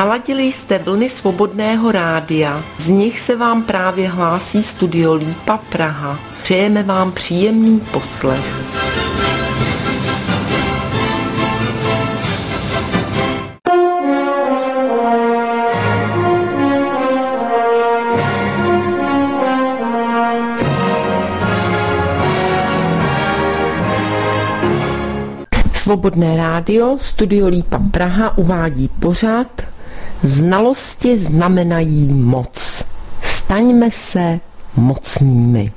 Naladili jste vlny Svobodného rádia, z nich se vám právě hlásí Studio Lípa Praha. Přejeme vám příjemný poslech. Svobodné rádio, Studio Lípa Praha uvádí pořad Znalosti znamenají moc. Staňme se mocnými.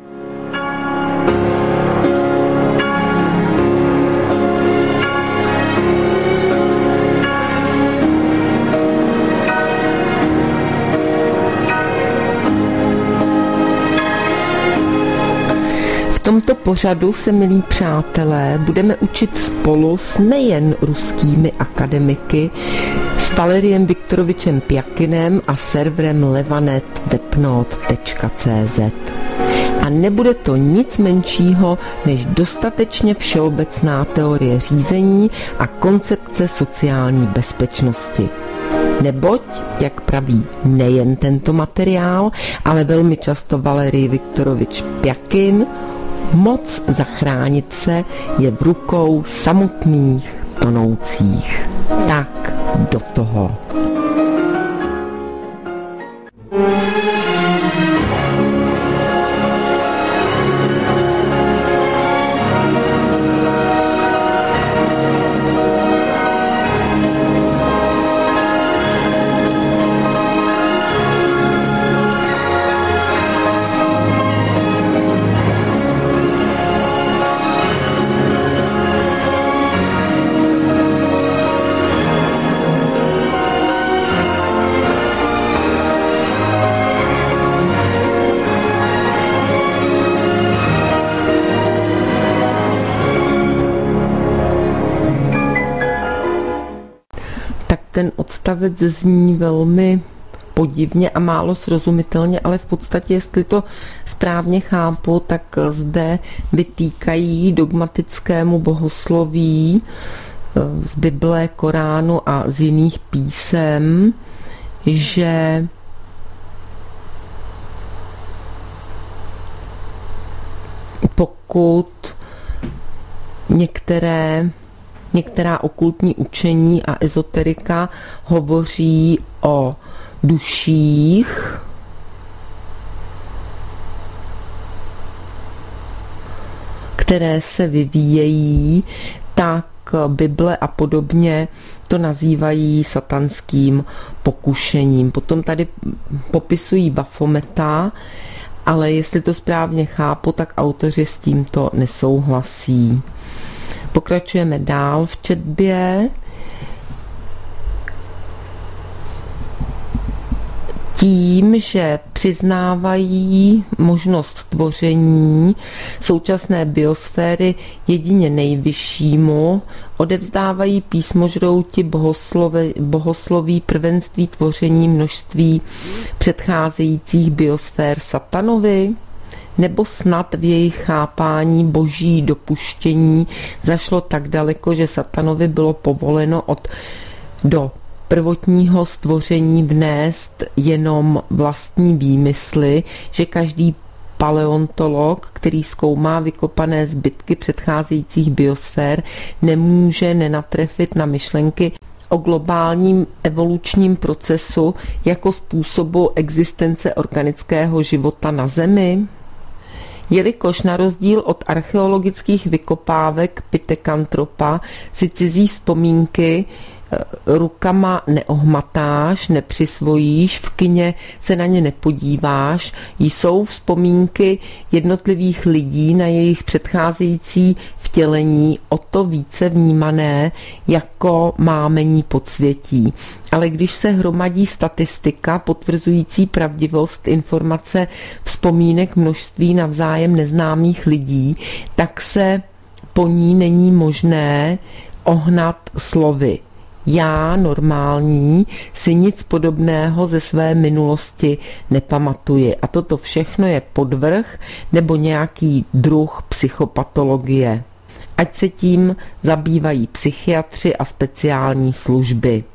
V tomto pořadu se, milí přátelé, budeme učit spolu s nejen ruskými akademiky, s Valeriem Viktorovičem Pjakinem a serverem levanet.cz. A nebude to nic menšího než dostatečně všeobecná teorie řízení a koncepce sociální bezpečnosti. Neboť, jak praví nejen tento materiál, ale velmi často Valerij Viktorovič Pjakin, moc zachránit se je v rukou samotných tonoucích. Tak do toho. Ten odstavec zní velmi podivně a málo srozumitelně, ale v podstatě, jestli to správně chápu, tak zde vytýkají dogmatickému bohosloví z Bible, Koránu a z jiných písem, že pokud některá okultní učení a ezoterika hovoří o duších, které se vyvíjejí, tak Bible a podobně to nazývají satanským pokušením. Potom tady popisují Bafometa, ale jestli to správně chápu, tak autoři s tímto nesouhlasí. Pokračujeme dál v četbě. Tím, že přiznávají možnost tvoření současné biosféry jedině nejvyššímu, odevzdávají písmožrouti bohosloví prvenství tvoření množství předcházejících biosfér satanovi, nebo snad v jejich chápání boží dopuštění zašlo tak daleko, že satanovi bylo povoleno do prvotního stvoření vnést jenom vlastní výmysly, že každý paleontolog, který zkoumá vykopané zbytky předcházejících biosfér, nemůže nenatrefit na myšlenky o globálním evolučním procesu jako způsobu existence organického života na Zemi? Jelikož na rozdíl od archeologických vykopávek Pitekantropa si cizí vzpomínky rukama neohmatáš, nepřisvojíš, v kině se na ně nepodíváš, jsou vzpomínky jednotlivých lidí na jejich předcházející vtělení o to více vnímané jako mámení podsvětí. Ale když se hromadí statistika potvrzující pravdivost informace vzpomínek množství navzájem neznámých lidí, tak se po ní není možné ohnat slovy. Já, normální, si nic podobného ze své minulosti nepamatuji. A toto všechno je podvrh nebo nějaký druh psychopatologie. Ať se tím zabývají psychiatři a speciální služby.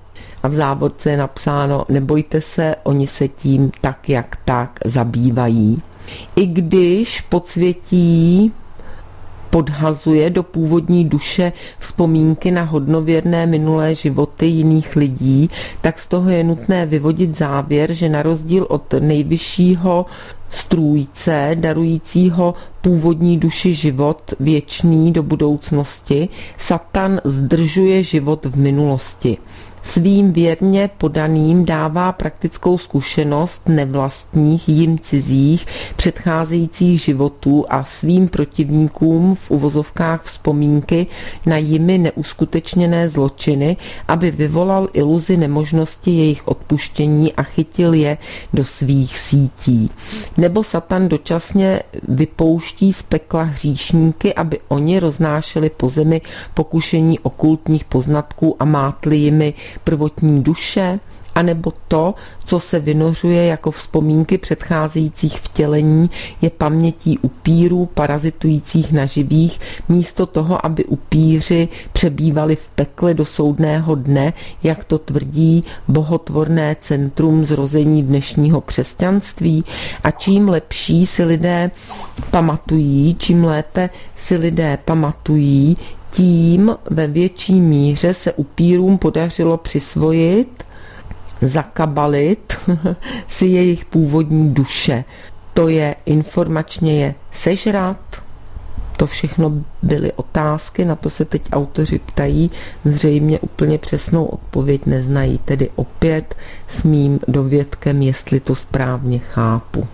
a v závorce je napsáno: nebojte se, oni se tím tak jak tak zabývají. I když podsvětí podhazuje do původní duše vzpomínky na hodnověrné minulé životy jiných lidí, tak z toho je nutné vyvodit závěr, že na rozdíl od nejvyššího strůjce, darujícího původní duši život věčný do budoucnosti, Satan zdržuje život v minulosti. Svým věrně podaným dává praktickou zkušenost nevlastních, jim cizích, předcházejících životů a svým protivníkům v uvozovkách vzpomínky na jimi neuskutečněné zločiny, aby vyvolal iluzi nemožnosti jejich odpuštění a chytil je do svých sítí. Nebo Satan dočasně vypouští z pekla hříšníky, aby oni roznášeli po zemi pokušení okultních poznatků a mátli jimi prvotní duše, anebo to, co se vynořuje jako vzpomínky předcházejících vtělení, je pamětí upírů parazitujících na živých, místo toho, aby upíři přebývali v pekle do soudného dne, jak to tvrdí bohotvorné centrum zrození dnešního křesťanství. A čím lepší si lidé pamatují, čím lépe si lidé pamatují, tím ve větší míře se upírům podařilo přisvojit, zakabalit si jejich původní duše. To je informačně je sežrat. To všechno byly otázky, na to se teď autoři ptají, zřejmě úplně přesnou odpověď neznají, tedy opět s mým dovědkem, jestli to správně chápu.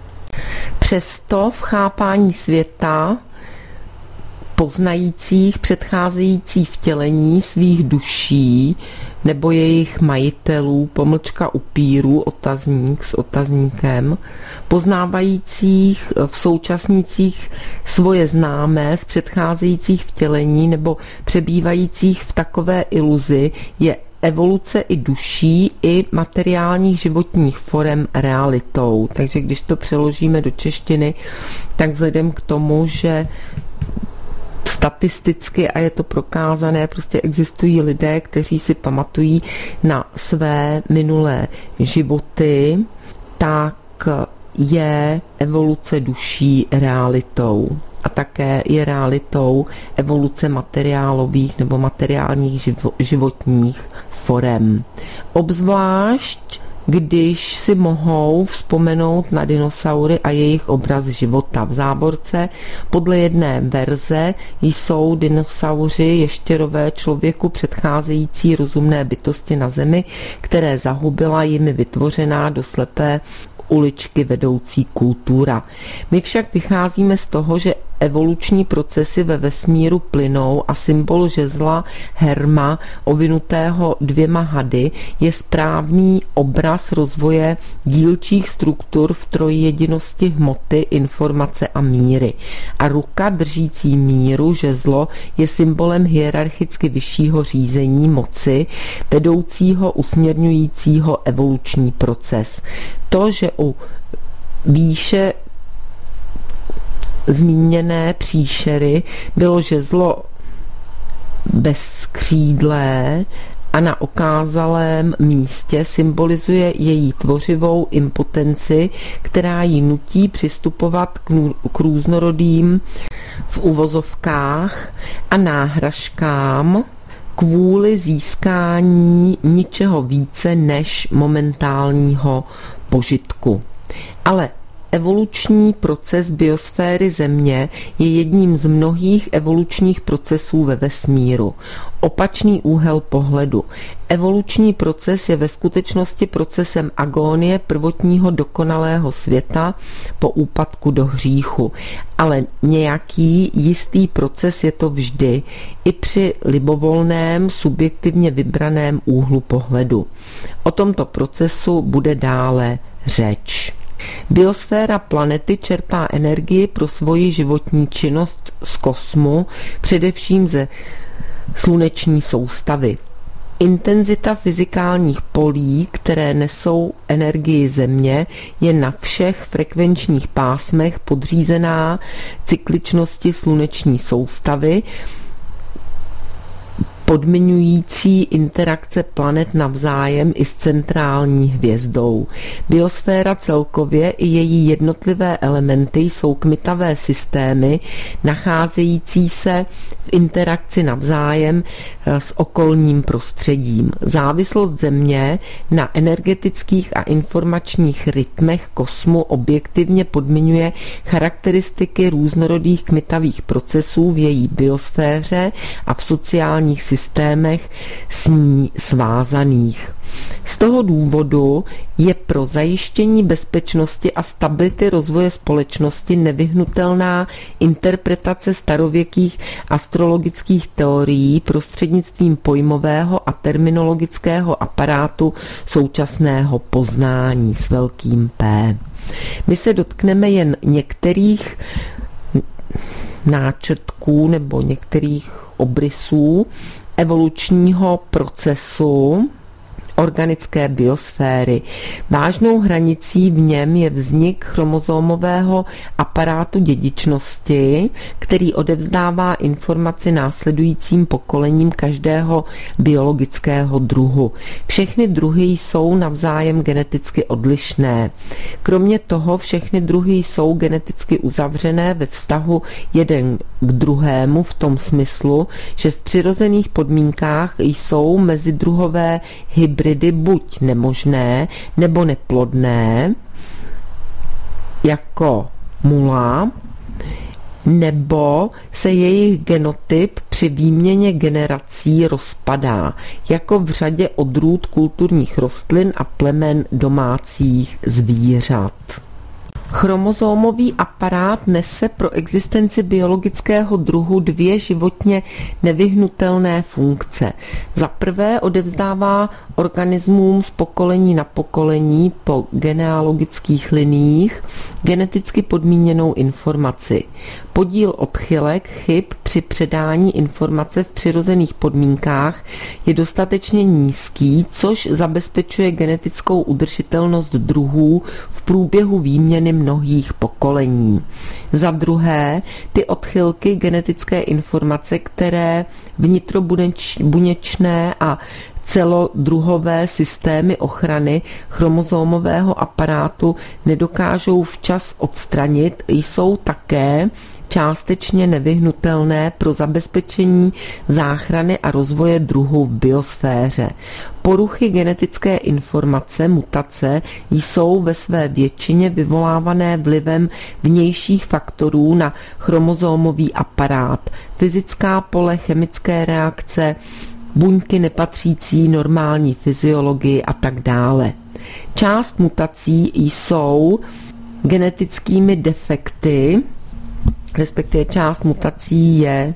Přesto v chápání světa poznajících předcházející vtělení svých duší nebo jejich majitelů, pomlčka upírů, otazník s otazníkem, poznávajících v současnících svoje známé z předcházejících vtělení nebo přebývajících v takové iluzi, je evoluce i duší, i materiálních životních forem realitou. Takže když to přeložíme do češtiny, tak vzhledem k tomu, že statisticky, a je to prokázané, prostě existují lidé, kteří si pamatují na své minulé životy, tak je evoluce duší realitou. A také je realitou evoluce materiálových nebo materiálních životních forem. Obzvlášť když si mohou vzpomenout na dinosaury a jejich obraz života. V závorce podle jedné verze jsou dinosauři ještěrové člověku předcházející rozumné bytosti na zemi, které zahubila jimi vytvořená do slepé uličky vedoucí kultura. My však vycházíme z toho, že evoluční procesy ve vesmíru plynou a symbol žezla Herma, ovinutého 2 hady, je správný obraz rozvoje dílčích struktur v trojjedinosti hmoty, informace a míry. A ruka držící míru, žezlo, je symbolem hierarchicky vyššího řízení moci, vedoucího, usměrňujícího evoluční proces. To, že u výše zmíněné příšery bylo žezlo bezkřídlé a na okázalém místě, symbolizuje její tvořivou impotenci, která ji nutí přistupovat k různorodým v uvozovkách a náhražkám kvůli získání ničeho více než momentálního požitku. Ale evoluční proces biosféry Země je jedním z mnohých evolučních procesů ve vesmíru. Opačný úhel pohledu. Evoluční proces je ve skutečnosti procesem agónie prvotního dokonalého světa po úpadku do hříchu. Ale nějaký jistý proces je to vždy, i při libovolném, subjektivně vybraném úhlu pohledu. O tomto procesu bude dále řeč. Biosféra planety čerpá energii pro svoji životní činnost z kosmu, především ze sluneční soustavy. Intenzita fyzikálních polí, které nesou energii Země, je na všech frekvenčních pásmech podřízená cykličnosti sluneční soustavy, podmiňující interakce planet navzájem i s centrální hvězdou. Biosféra celkově i její jednotlivé elementy jsou kmitavé systémy, nacházející se v interakci navzájem s okolním prostředím. Závislost Země na energetických a informačních rytmech kosmu objektivně podmiňuje charakteristiky různorodých kmitavých procesů v její biosféře a v sociálních systémech s ní svázaných. Z toho důvodu je pro zajištění bezpečnosti a stability rozvoje společnosti nevyhnutelná interpretace starověkých astrologických teorií prostřednictvím pojmového a terminologického aparátu současného poznání s velkým P. My se dotkneme jen některých náčrtků nebo některých obrysů evolučního procesu organické biosféry. Vážnou hranicí v něm je vznik chromozomového aparátu dědičnosti, který odevzdává informaci následujícím pokolením každého biologického druhu. Všechny druhy jsou navzájem geneticky odlišné. Kromě toho všechny druhy jsou geneticky uzavřené ve vztahu jeden k druhému v tom smyslu, že v přirozených podmínkách jsou mezidruhové hybridy buď nemožné nebo neplodné, jako mula, nebo se jejich genotyp při výměně generací rozpadá, jako v řadě odrůd kulturních rostlin a plemen domácích zvířat. Chromozomový aparát nese pro existenci biologického druhu dvě životně nevyhnutelné funkce. Za prvé odevzdává organismům z pokolení na pokolení po genealogických liniích geneticky podmíněnou informaci. Podíl odchylek chyb při předání informace v přirozených podmínkách je dostatečně nízký, což zabezpečuje genetickou udržitelnost druhů v průběhu výměny mnohých pokolení. Za druhé, ty odchylky genetické informace, které vnitrobuněčné a celodruhové systémy ochrany chromozomového aparátu nedokážou včas odstranit, jsou také částečně nevyhnutelné pro zabezpečení záchrany a rozvoje druhů v biosféře. Poruchy genetické informace, mutace, jsou ve své většině vyvolávané vlivem vnějších faktorů na chromozomový aparát, fyzická pole, chemické reakce, buňky nepatřící normální fyziologii a tak dále. Část mutací jsou genetickými defekty, respektive část mutací je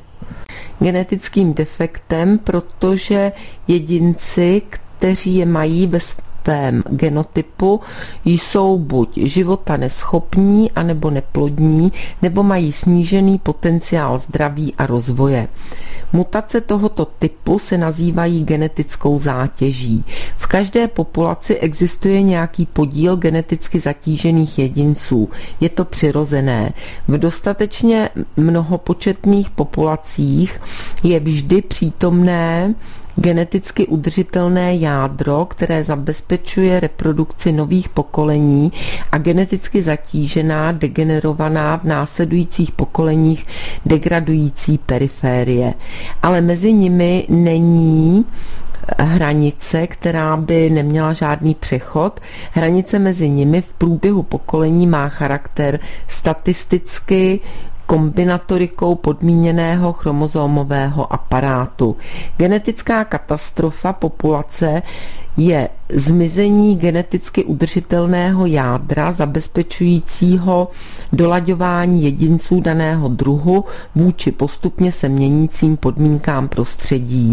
genetickým defektem, protože jedinci, kteří je mají ve svém genotypu, jsou buď života neschopní, anebo neplodní, nebo mají snížený potenciál zdraví a rozvoje. Mutace tohoto typu se nazývají genetickou zátěží. V každé populaci existuje nějaký podíl geneticky zatížených jedinců. Je to přirozené. V dostatečně mnohopočetných populacích je vždy přítomné geneticky udržitelné jádro, které zabezpečuje reprodukci nových pokolení, a geneticky zatížená, degenerovaná v následujících pokoleních degradující periférie. Ale mezi nimi není hranice, která by neměla žádný přechod. Hranice mezi nimi v průběhu pokolení má charakter statisticky kombinatorikou podmíněného chromozomového aparátu. Genetická katastrofa populace je zmizení geneticky udržitelného jádra zabezpečujícího dolaďování jedinců daného druhu vůči postupně se měnícím podmínkám prostředí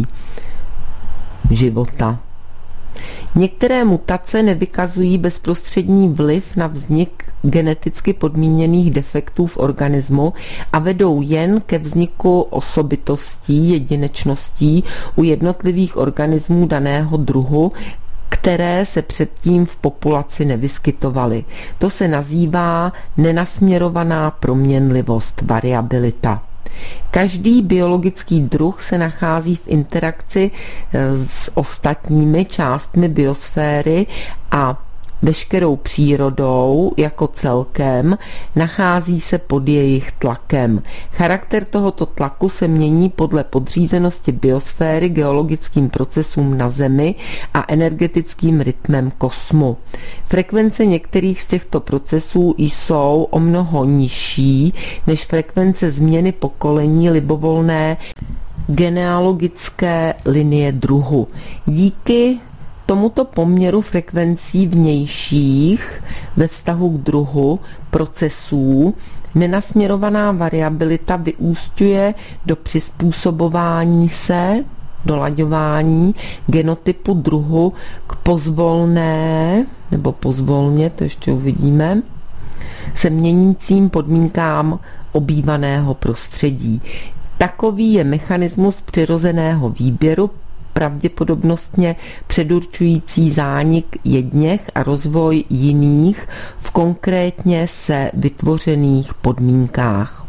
života. Některé mutace nevykazují bezprostřední vliv na vznik geneticky podmíněných defektů v organismu a vedou jen ke vzniku osobitostí, jedinečností u jednotlivých organismů daného druhu, které se předtím v populaci nevyskytovaly. To se nazývá nenasměrovaná proměnlivost, variabilita. Každý biologický druh se nachází v interakci s ostatními částmi biosféry a veškerou přírodou jako celkem nachází se pod jejich tlakem. Charakter tohoto tlaku se mění podle podřízenosti biosféry geologickým procesům na Zemi a energetickým rytmem kosmu. Frekvence některých z těchto procesů jsou o mnoho nižší než frekvence změny pokolení libovolné genealogické linie druhu. Díky tomuto poměru frekvencí vnějších ve vztahu k druhu procesů nenasměrovaná variabilita vyúsťuje do přizpůsobování se, dolaďování genotypu druhu k pozvolné, nebo pozvolně, to ještě uvidíme, se měnícím podmínkám obývaného prostředí. Takový je mechanismus přirozeného výběru, pravděpodobnostně předurčující zánik jedněch a rozvoj jiných v konkrétně se vytvořených podmínkách.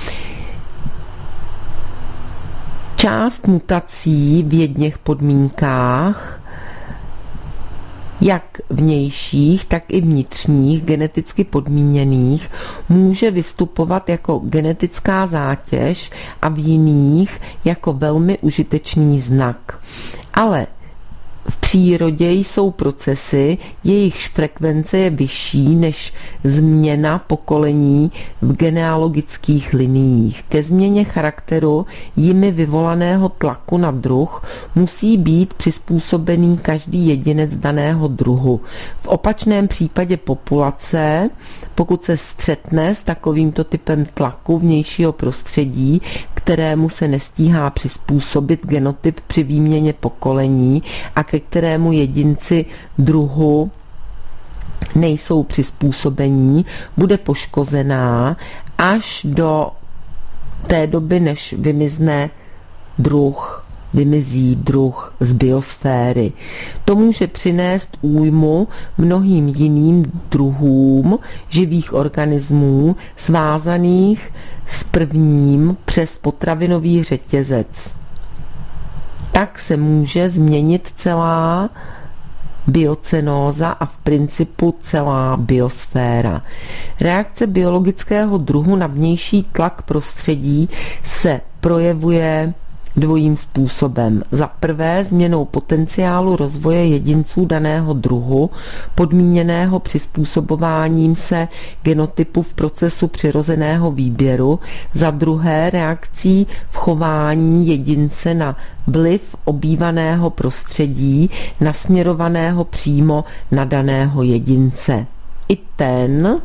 Část mutací v jedněch podmínkách, jak vnějších, tak i vnitřních, geneticky podmíněných, může vystupovat jako genetická zátěž a v jiných jako velmi užitečný znak. Ale v přírodě jsou procesy, jejichž frekvence je vyšší než změna pokolení v genealogických liniích. Ke změně charakteru jimi vyvolaného tlaku na druh musí být přizpůsobený každý jedinec daného druhu. V opačném případě populace, pokud se střetne s takovýmto typem tlaku vnějšího prostředí, kterému se nestíhá přizpůsobit genotyp při výměně pokolení a ke kterému jedinci druhu nejsou přizpůsobení, bude poškozená až do té doby, než vymizí druh z biosféry. To může přinést újmu mnohým jiným druhům živých organismů svázaných s prvním přes potravinový řetězec. Tak se může změnit celá biocenóza a v principu celá biosféra. Reakce biologického druhu na vnější tlak prostředí se projevuje dvojím způsobem. Za prvé změnou potenciálu rozvoje jedinců daného druhu, podmíněného přizpůsobováním se genotypu v procesu přirozeného výběru, za druhé reakcí v chování jedince na vliv obývaného prostředí, nasměrovaného přímo na daného jedince. I ten,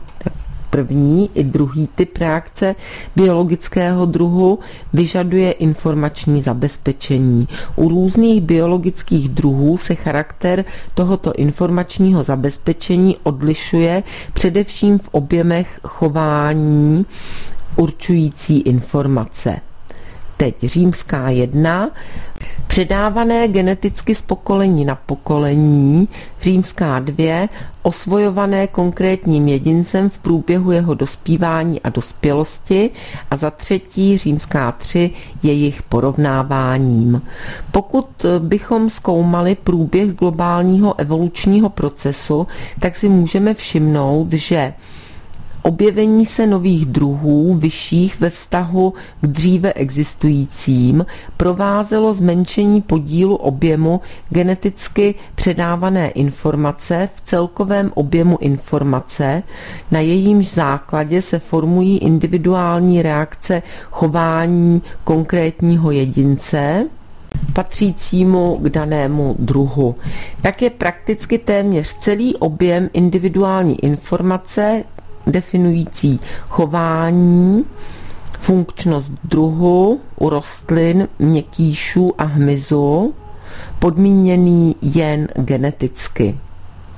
první i druhý typ reakce biologického druhu vyžaduje informační zabezpečení. U různých biologických druhů se charakter tohoto informačního zabezpečení odlišuje především v objemech chování určující informace. Teď římská 1. Předávané geneticky z pokolení na pokolení. Římská 2. Osvojované konkrétním jedincem v průběhu jeho dospívání a dospělosti. A za 3. římská 3. jejich porovnáváním. Pokud bychom zkoumali průběh globálního evolučního procesu, tak si můžeme všimnout, že objevení se nových druhů vyšších ve vztahu k dříve existujícím provázelo zmenšení podílu objemu geneticky předávané informace v celkovém objemu informace, na jejímž základě se formují individuální reakce chování konkrétního jedince patřícímu k danému druhu. Tak je prakticky téměř celý objem individuální informace definující chování, funkčnost druhu u rostlin, měkkýšů a hmyzu, podmíněný jen geneticky.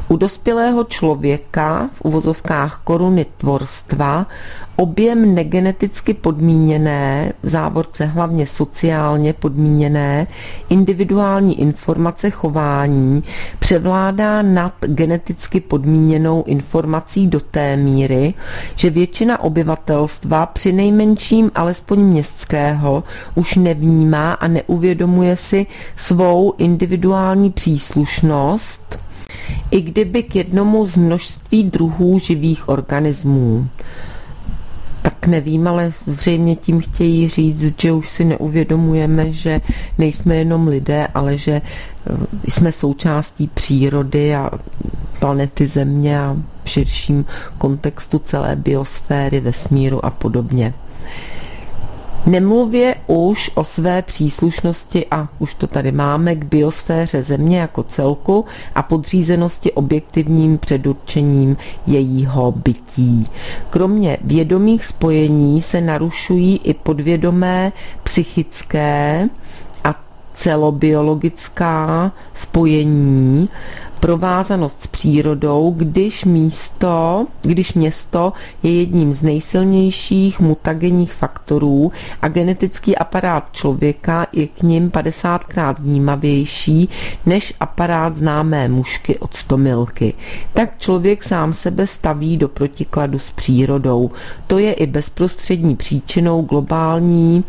U dospělého člověka v uvozovkách koruny tvorstva objem negeneticky podmíněné, v závorce hlavně sociálně podmíněné, individuální informace chování převládá nad geneticky podmíněnou informací do té míry, že většina obyvatelstva, přinejmenším alespoň městského, už nevnímá a neuvědomuje si svou individuální příslušnost, i kdyby k jednomu z množství druhů živých organismů. Tak nevím, ale zřejmě tím chtějí říct, že už si neuvědomujeme, že nejsme jenom lidé, ale že jsme součástí přírody a planety Země a v širším kontextu celé biosféry, vesmíru a podobně. Nemluvě už o své příslušnosti, a už to tady máme, k biosféře Země jako celku a podřízenosti objektivním předurčením jejího bytí. Kromě vědomých spojení se narušují i podvědomé psychické a celobiologická spojení, provázanost s přírodou, když město je jedním z nejsilnějších mutagenních faktorů a genetický aparát člověka je k nim 50krát vnímavější než aparát známé mušky od stomilky. Tak člověk sám sebe staví do protikladu s přírodou. To je i bezprostřední příčinou globální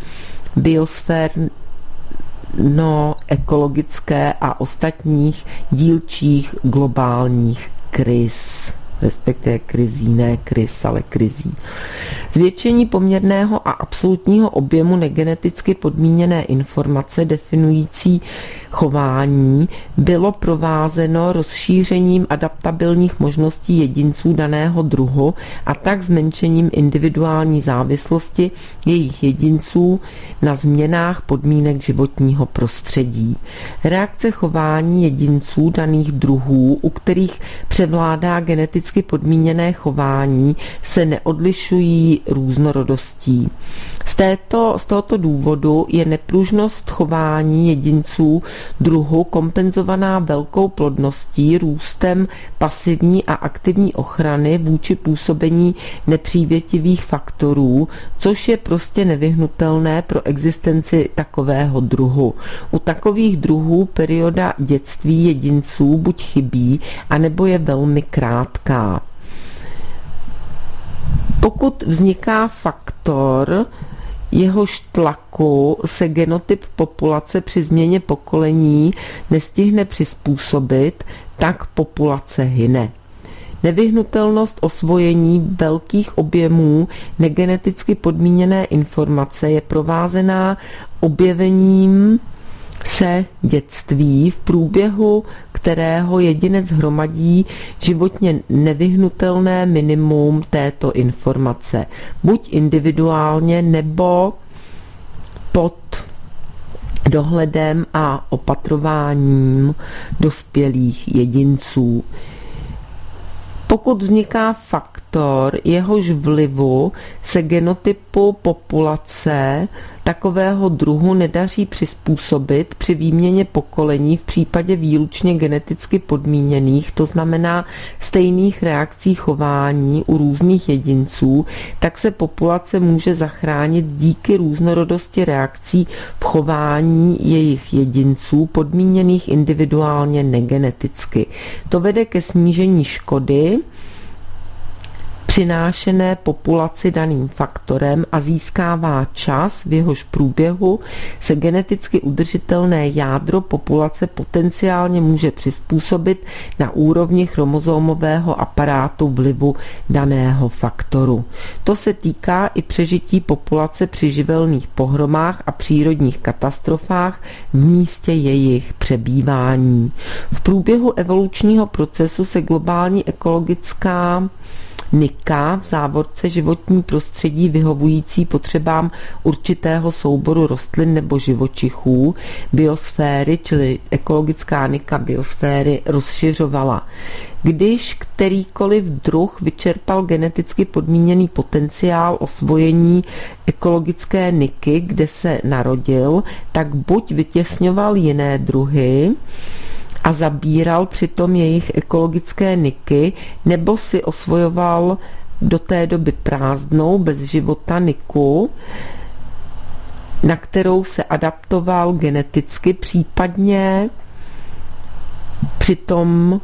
ekologické a ostatních dílčích globálních kriz, respektive krizí, ne kriz, ale krizí. Zvětšení poměrného a absolutního objemu negeneticky podmíněné informace definující chování bylo provázeno rozšířením adaptabilních možností jedinců daného druhu a tak zmenšením individuální závislosti jejich jedinců na změnách podmínek životního prostředí. Reakce chování jedinců daných druhů, u kterých převládá geneticky podmíněné chování, se neodlišují různorodostí. Z tohoto důvodu je nepružnost chování jedinců druhu kompenzovaná velkou plodností, růstem pasivní a aktivní ochrany vůči působení nepřívětivých faktorů, což je prostě nevyhnutelné pro existenci takového druhu. U takových druhů perioda dětství jedinců buď chybí, anebo je velmi krátká. Pokud vzniká faktor, jehož tlaku se genotyp populace při změně pokolení nestihne přizpůsobit, tak populace hyne. Nevyhnutelnost osvojení velkých objemů negeneticky podmíněné informace je provázená objevením se dětství, v průběhu kterého jedinec hromadí životně nevyhnutelné minimum této informace, buď individuálně nebo pod dohledem a opatrováním dospělých jedinců. Pokud vzniká faktor, jehož vlivu se genotypu populace takového druhu nedaří přizpůsobit při výměně pokolení v případě výlučně geneticky podmíněných, to znamená stejných reakcí chování u různých jedinců, tak se populace může zachránit díky různorodosti reakcí v chování jejich jedinců podmíněných individuálně negeneticky. To vede ke snížení škody přinášené populaci daným faktorem a získává čas, v jehož průběhu se geneticky udržitelné jádro populace potenciálně může přizpůsobit na úrovni chromozomového aparátu vlivu daného faktoru. To se týká i přežití populace při živelných pohromách a přírodních katastrofách v místě jejich přebývání. V průběhu evolučního procesu se globální ekologická nika, v závorce životní prostředí vyhovující potřebám určitého souboru rostlin nebo živočichů, biosféry, čili ekologická nika biosféry, rozšiřovala. Když kterýkoliv druh vyčerpal geneticky podmíněný potenciál osvojení ekologické niky, kde se narodil, tak buď vytěsňoval jiné druhy, a zabíral přitom jejich ekologické niky, nebo si osvojoval do té doby prázdnou, bez života niku, na kterou se adaptoval geneticky, případně přitom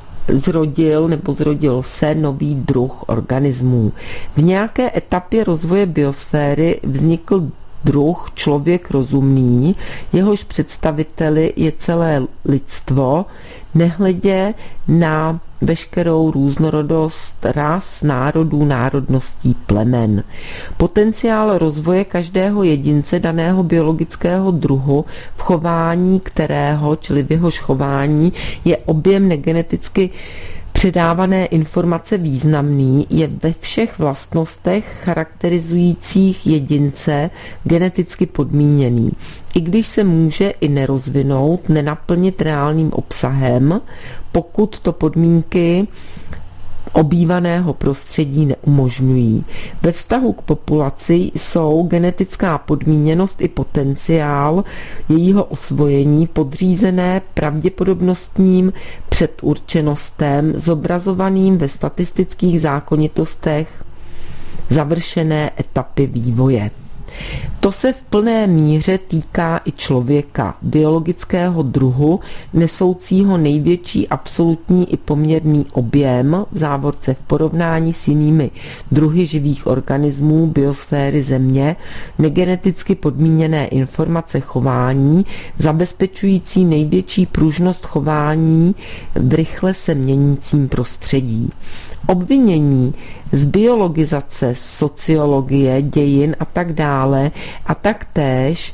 zrodil se nový druh organismů. V nějaké etapě rozvoje biosféry vznikl druh člověk rozumný, jehož představiteli je celé lidstvo, nehledě na veškerou různorodost ras, národů, národností, plemen. Potenciál rozvoje každého jedince daného biologického druhu, v chování kterého, čili v jehož chování, je objem negeneticky předávané informace významný, je ve všech vlastnostech charakterizujících jedince geneticky podmíněný. I když se může i nerozvinout, nenaplnit reálným obsahem, pokud to podmínky obývaného prostředí neumožňují. Ve vztahu k populaci jsou genetická podmíněnost i potenciál jejího osvojení podřízené pravděpodobnostním předurčenostem zobrazovaným ve statistických zákonitostech završené etapy vývoje. To se v plné míře týká i člověka, biologického druhu, nesoucího největší absolutní i poměrný objem, v závorce v porovnání s jinými druhy živých organismů biosféry Země, negeneticky podmíněné informace chování, zabezpečující největší pružnost chování v rychle se měnícím prostředí. Obvinění z biologizace, sociologie, dějin a tak dále a taktéž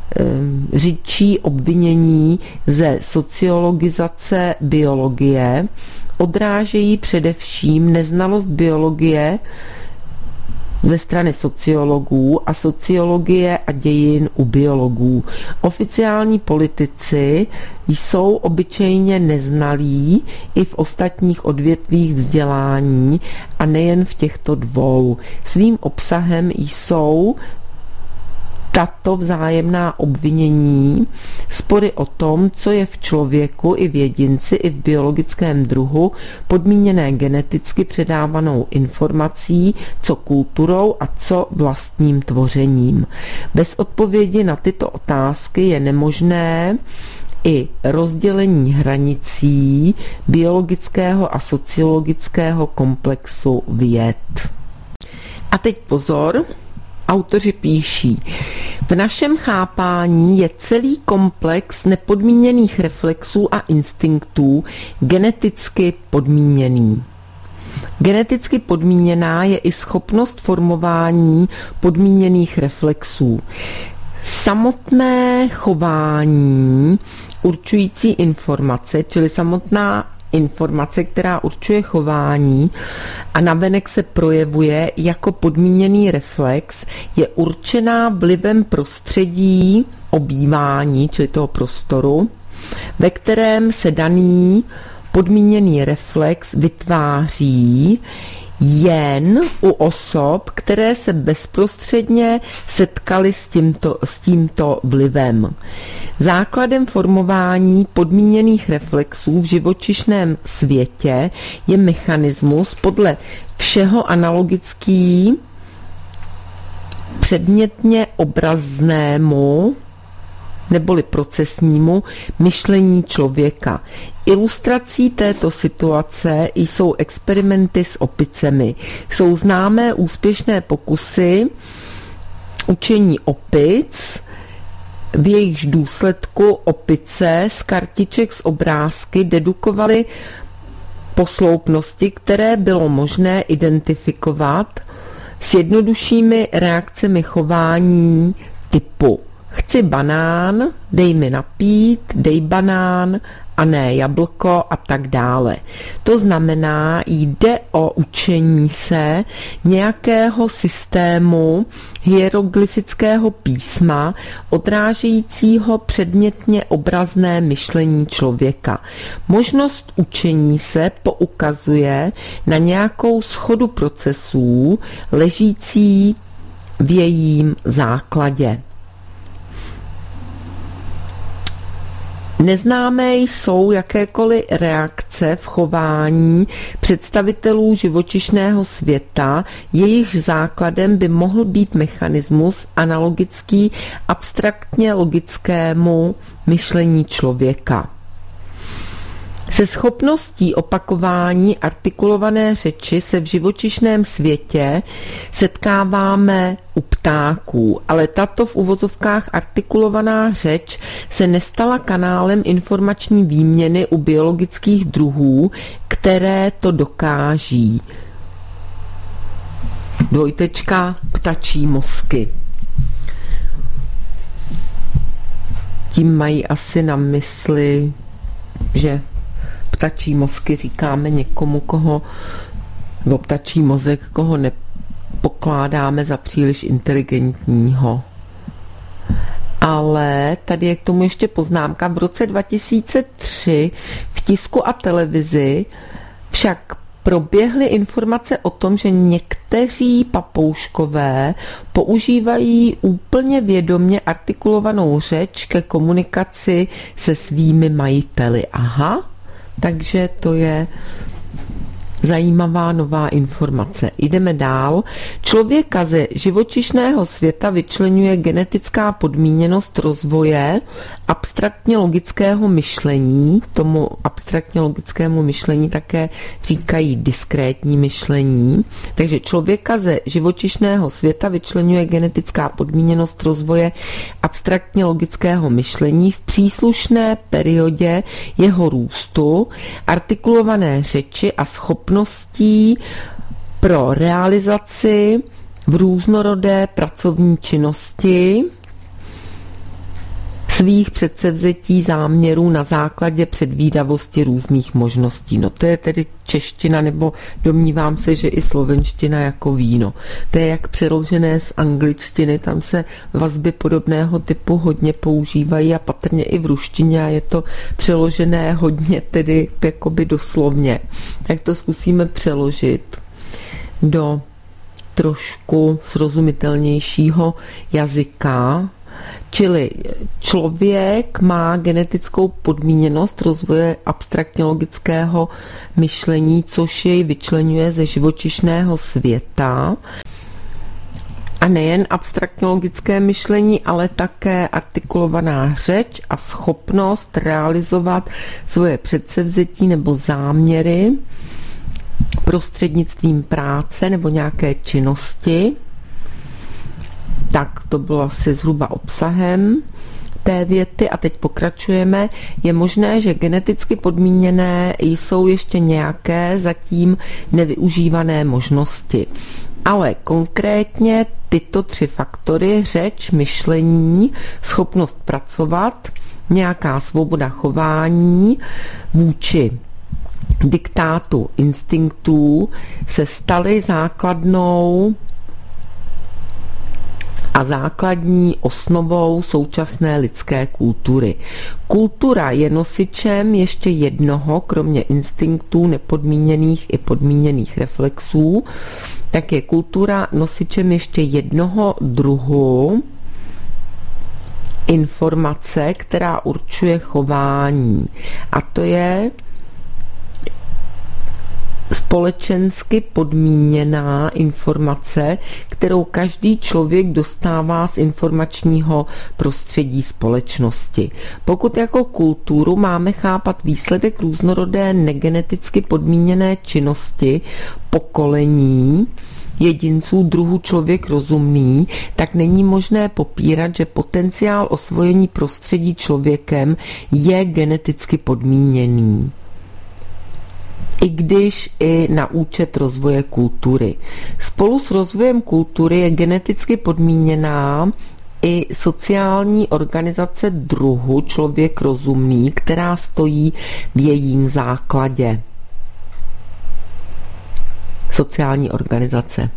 řidčí obvinění ze sociologizace biologie odrážejí především neznalost biologie ze strany sociologů a sociologie a dějin u biologů. Oficiální politici jsou obyčejně neznalí i v ostatních odvětvích vzdělání a nejen v těchto dvou. Svým obsahem jsou tato vzájemná obvinění, spory o tom, co je v člověku i v jedinci i v biologickém druhu podmíněné geneticky předávanou informací, co kulturou a co vlastním tvořením. Bez odpovědi na tyto otázky je nemožné i rozdělení hranicí biologického a sociologického komplexu věd. A teď pozor, autoři píší: v našem chápání je celý komplex nepodmíněných reflexů a instinktů geneticky podmíněný. Geneticky podmíněná je i schopnost formování podmíněných reflexů. Samotné chování určující informace, čili samotná informace, která určuje chování a navenek se projevuje jako podmíněný reflex, je určená vlivem prostředí obývání, čili toho prostoru, ve kterém se daný podmíněný reflex vytváří jen u osob, které se bezprostředně setkaly s tímto vlivem. Základem formování podmíněných reflexů v živočišném světě je mechanismus podle všeho analogický předmětně obraznému neboli procesnímu myšlení člověka. Ilustrací této situace jsou experimenty s opicemi. Jsou známé úspěšné pokusy učení opic, v jejichž důsledku opice z kartiček s obrázky dedukovaly posloupnosti, které bylo možné identifikovat s jednoduššími reakcemi chování typu: chci banán, dej mi napít, dej banán a ne jablko a tak dále. To znamená, jde o učení se nějakého systému hieroglyfického písma odrážejícího předmětně obrazné myšlení člověka. Možnost učení se poukazuje na nějakou shodu procesů ležící v jejím základě. Neznámé jsou jakékoliv reakce v chování představitelů živočišného světa, jejichž základem by mohl být mechanismus analogický abstraktně logickému myšlení člověka. Se schopností opakování artikulované řeči se v živočišném světě setkáváme u ptáků, ale tato v uvozovkách artikulovaná řeč se nestala kanálem informační výměny u biologických druhů, které to dokáží. Ptačí mozky. Tím mají asi na mysli, že ptačí mozky říkáme někomu, nebo ptačí mozek, koho nepokládáme za příliš inteligentního. Ale tady je k tomu ještě poznámka. V roce 2003 v tisku a televizi však proběhly informace o tom, že někteří papouškové používají úplně vědomě artikulovanou řeč ke komunikaci se svými majiteli. Aha, takže to je zajímavá nová informace. Jdeme dál. Člověka ze živočišného světa vyčleňuje genetická podmíněnost rozvoje abstraktně logického myšlení. Tomu abstraktně logickému myšlení také říkají diskrétní myšlení. Takže člověka ze živočišného světa vyčleňuje genetická podmíněnost rozvoje abstraktně logického myšlení v příslušné periodě jeho růstu, artikulované řeči a schopností pro realizaci v různorodé pracovní činnosti svých předsevzetí záměrů na základě předvídavosti různých možností. No to je tedy čeština, nebo domnívám se, že i slovenština jako víno. To je jak přeložené z angličtiny, tam se vazby podobného typu hodně používají a patrně i v ruštině a je to přeložené hodně tedy jakoby doslovně. Tak to zkusíme přeložit do trošku srozumitelnějšího jazyka. Čili člověk má genetickou podmíněnost rozvoje abstraktně logického myšlení, což jej vyčleňuje ze živočišného světa. A nejen abstraktně logické myšlení, ale také artikulovaná řeč a schopnost realizovat svoje předsevzetí nebo záměry prostřednictvím práce nebo nějaké činnosti. Tak to bylo asi zhruba obsahem té věty a teď pokračujeme. Je možné, že geneticky podmíněné jsou ještě nějaké zatím nevyužívané možnosti. Ale konkrétně tyto 3 faktory, řeč, myšlení, schopnost pracovat, nějaká svoboda chování vůči diktátu instinktů se staly základnou a základní osnovou současné lidské kultury. Kultura je nosičem ještě jednoho, kromě instinktů nepodmíněných i podmíněných reflexů, tak je kultura nosičem ještě jednoho druhu informace, která určuje chování. A to je společensky podmíněná informace, kterou každý člověk dostává z informačního prostředí společnosti. Pokud jako kulturu máme chápat výsledek různorodé negeneticky podmíněné činnosti pokolení jedinců druhu člověk rozumný, tak není možné popírat, že potenciál osvojení prostředí člověkem je geneticky podmíněný. I když i na účet rozvoje kultury. Spolu s rozvojem kultury je geneticky podmíněná i sociální organizace druhu člověk rozumný, která stojí v jejím základě. Sociální organizace.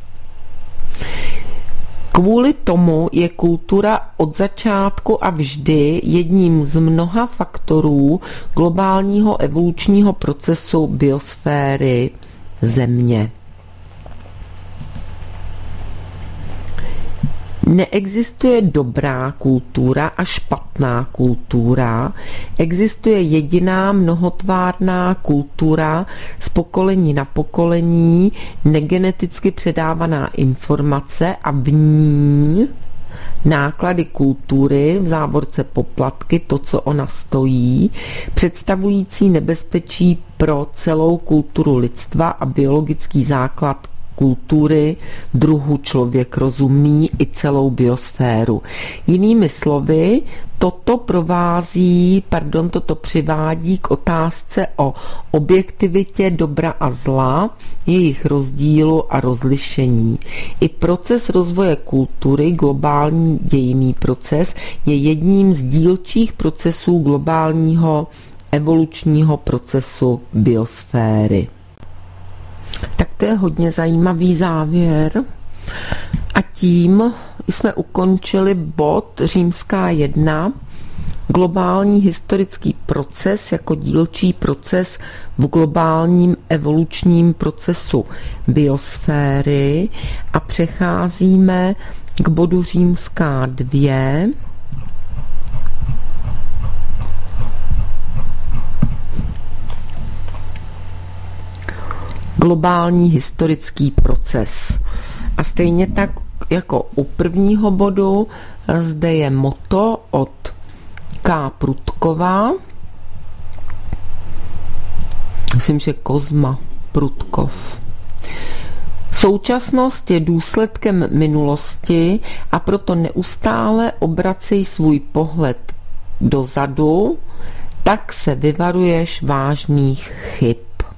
Kvůli tomu je kultura od začátku a vždy jedním z mnoha faktorů globálního evolučního procesu biosféry Země. Neexistuje dobrá kultura a špatná kultura, existuje jediná mnohotvárná kultura z pokolení na pokolení, negeneticky předávaná informace a v ní náklady kultury, v závorce poplatky, to, co ona stojí, představující nebezpečí pro celou kulturu lidstva a biologický základ kultury, druhu člověk rozumný i celou biosféru. Jinými slovy, toto přivádí k otázce o objektivitě dobra a zla, jejich rozdílu a rozlišení. I proces rozvoje kultury, globální dějinný proces, je jedním z dílčích procesů globálního evolučního procesu biosféry. Tak to je hodně zajímavý závěr. A tím jsme ukončili bod Římská 1, globální historický proces jako dílčí proces v globálním evolučním procesu biosféry a přecházíme k bodu Římská 2, globální historický proces. A stejně tak jako u prvního bodu, zde je motto od K. Prudkova. Myslím, že Kozma Prudkov. Současnost je důsledkem minulosti a proto neustále obracej svůj pohled dozadu, tak se vyvaruješ vážných chyb.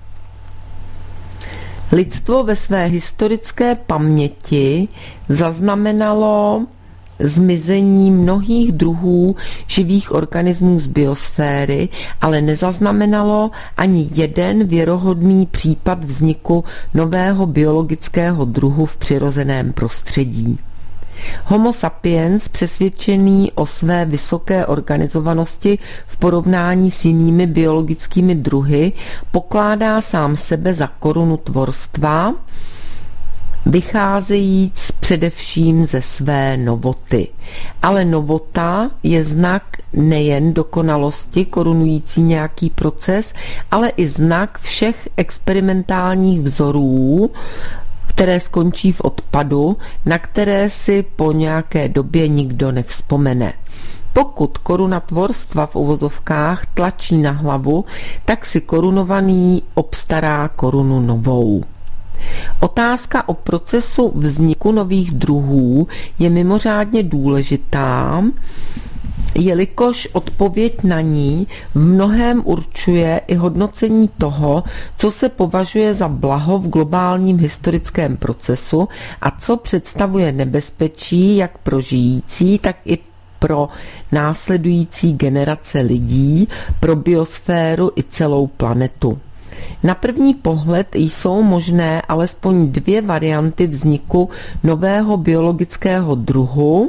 Lidstvo ve své historické paměti zaznamenalo zmizení mnohých druhů živých organismů z biosféry, ale nezaznamenalo ani jeden věrohodný případ vzniku nového biologického druhu v přirozeném prostředí. Homo sapiens, přesvědčený o své vysoké organizovanosti v porovnání s jinými biologickými druhy, pokládá sám sebe za korunu tvorstva, vycházejíc především ze své novoty. Ale novota je znak nejen dokonalosti korunující nějaký proces, ale i znak všech experimentálních vzorů, které skončí v odpadu, na které si po nějaké době nikdo nevzpomene. Pokud koruna tvorstva v uvozovkách tlačí na hlavu, tak si korunovaný obstará korunu novou. Otázka o procesu vzniku nových druhů je mimořádně důležitá, jelikož odpověď na ní v mnohém určuje i hodnocení toho, co se považuje za blaho v globálním historickém procesu a co představuje nebezpečí jak pro žijící, tak i pro následující generace lidí, pro biosféru i celou planetu. Na první pohled jsou možné alespoň dvě varianty vzniku nového biologického druhu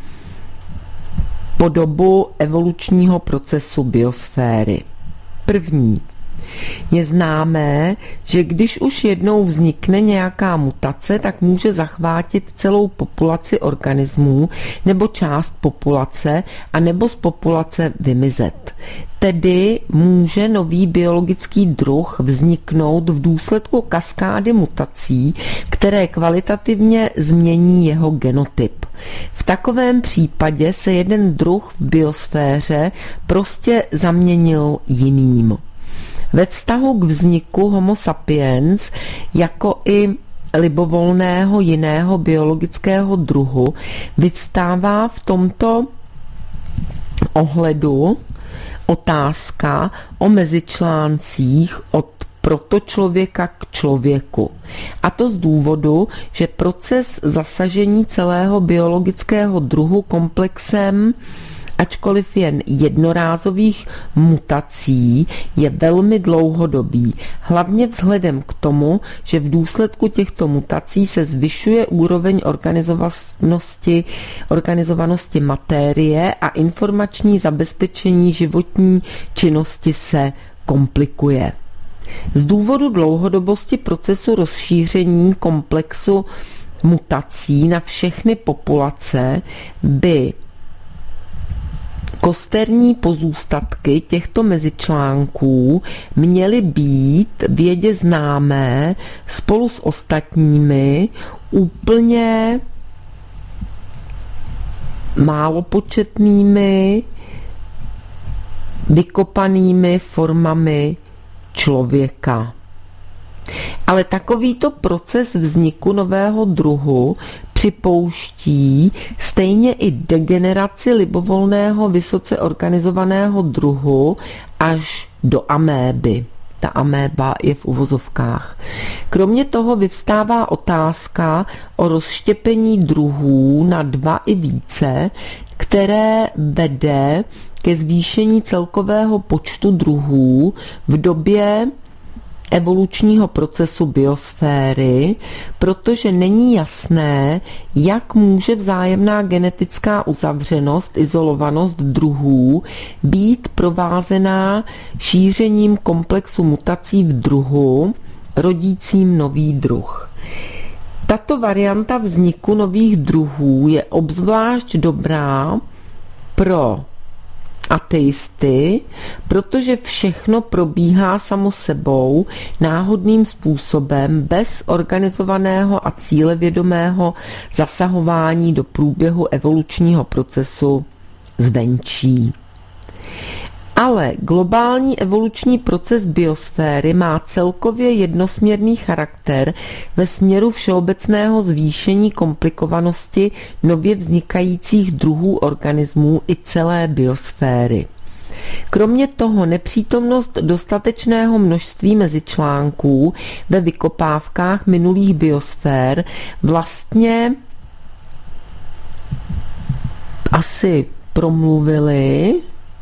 po dobu evolučního procesu biosféry. První. Je známé, že když už jednou vznikne nějaká mutace, tak může zachvátit celou populaci organismů nebo část populace a nebo z populace vymizet. Tedy může nový biologický druh vzniknout v důsledku kaskády mutací, které kvalitativně změní jeho genotyp. V takovém případě se jeden druh v biosféře prostě zaměnil jiným. Ve vztahu k vzniku Homo sapiens jako i libovolného jiného biologického druhu vyvstává v tomto ohledu otázka o mezičláncích od protočlověka k člověku. A to z důvodu, že proces zasažení celého biologického druhu komplexem ačkoliv jen jednorázových mutací je velmi dlouhodobý, hlavně vzhledem k tomu, že v důsledku těchto mutací se zvyšuje úroveň organizovanosti matérie a informační zabezpečení životní činnosti se komplikuje. Z důvodu dlouhodobosti procesu rozšíření komplexu mutací na všechny populace by kosterní pozůstatky těchto mezičlánků měly být vědě známé spolu s ostatními úplně málopočetnými vykopanými formami člověka. Ale takovýto proces vzniku nového druhu připouští stejně i degeneraci libovolného vysoce organizovaného druhu až do améby. Ta améba je v uvozovkách. Kromě toho vyvstává otázka o rozštěpení druhů na 2 i více, které vede ke zvýšení celkového počtu druhů v době evolučního procesu biosféry, protože není jasné, jak může vzájemná genetická uzavřenost, izolovanost druhů být provázená šířením komplexu mutací v druhu, rodícím nový druh. Tato varianta vzniku nových druhů je obzvlášť dobrá pro ateisty, protože všechno probíhá samo sebou náhodným způsobem bez organizovaného a cílevědomého zasahování do průběhu evolučního procesu zvenčí. Ale globální evoluční proces biosféry má celkově jednosměrný charakter ve směru všeobecného zvýšení komplikovanosti nově vznikajících druhů organismů i celé biosféry. Kromě toho nepřítomnost dostatečného množství mezičlánků ve vykopávkách minulých biosfér vlastně asi promluvili,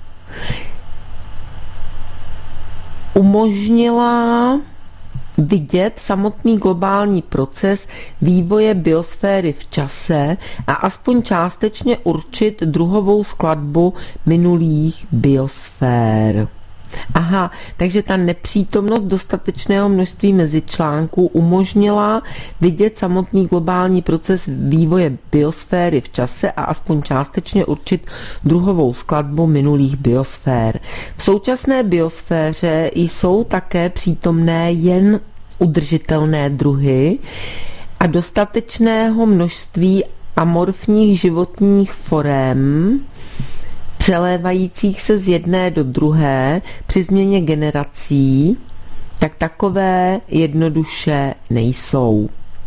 umožnila vidět samotný globální proces vývoje biosféry v čase a aspoň částečně určit druhovou skladbu minulých biosfér. Aha, takže ta nepřítomnost dostatečného množství mezičlánků umožnila vidět samotný globální proces vývoje biosféry v čase a aspoň částečně určit druhovou skladbu minulých biosfér. V současné biosféře jsou také přítomné jen udržitelné druhy a dostatečného množství amorfních životních forem, přelévajících se z jedné do druhé při změně generací, tak takové jednoduše nejsou.